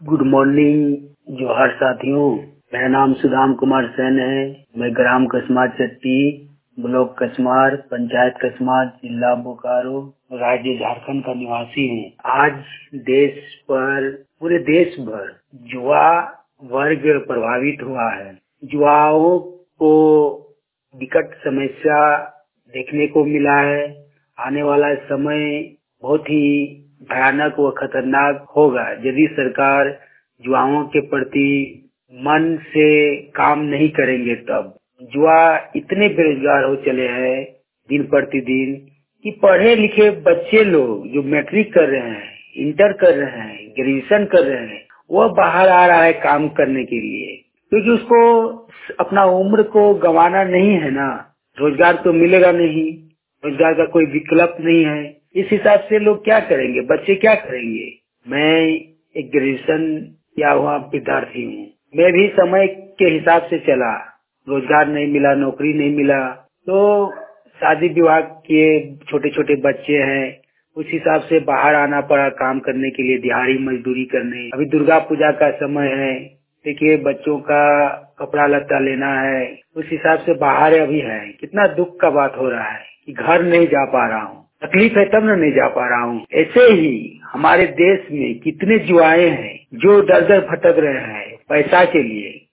Good morning जोहार साथियों। मेरा नाम सुदाम कुमार सेन है। मैं ग्राम कसमार चट्टी, ब्लॉक कसमार, पंचायत कसमार, जिला बोकारो, राज्य झारखंड का निवासी हूँ। आज पूरे देश भर युवा वर्ग प्रभावित हुआ है। युवाओं को विकट समस्या देखने को मिला है। आने वाला समय बहुत ही भयानक व खतरनाक होगा यदि सरकार युवाओं के प्रति मन से काम नहीं करेंगे। तब युवा इतने बेरोजगार हो चले हैं दिन प्रतिदिन कि पढ़े लिखे बच्चे लोग जो मैट्रिक कर रहे हैं, इंटर कर रहे हैं, ग्रेजुएशन कर रहे हैं, वह बाहर आ रहा है काम करने के लिए, क्योंकि उसको अपना उम्र को गंवाना नहीं है ना। रोजगार तो मिलेगा नहीं, रोजगार का कोई विकल्प नहीं है। इस हिसाब से लोग क्या करेंगे, बच्चे क्या करेंगे। मैं एक ग्रेजुएशन किया हुआ विद्यार्थी हूँ। मैं भी समय के हिसाब से चला, रोजगार नहीं मिला, नौकरी नहीं मिला, तो शादी विवाह किए, छोटे छोटे बच्चे हैं, उस हिसाब से बाहर आना पड़ा काम करने के लिए, दिहाड़ी मजदूरी करने। अभी दुर्गा पूजा का समय है, देखिए बच्चों का कपड़ा लत्ता लेना है, उस हिसाब से बाहर अभी है। कितना दुख का बात हो रहा है कि घर नहीं जा पा रहा हूँ। तकलीफ है तब न नहीं जा पा रहा हूँ। ऐसे ही हमारे देश में कितने युवाएं हैं जो दर दर भटक रहे हैं पैसा के लिए।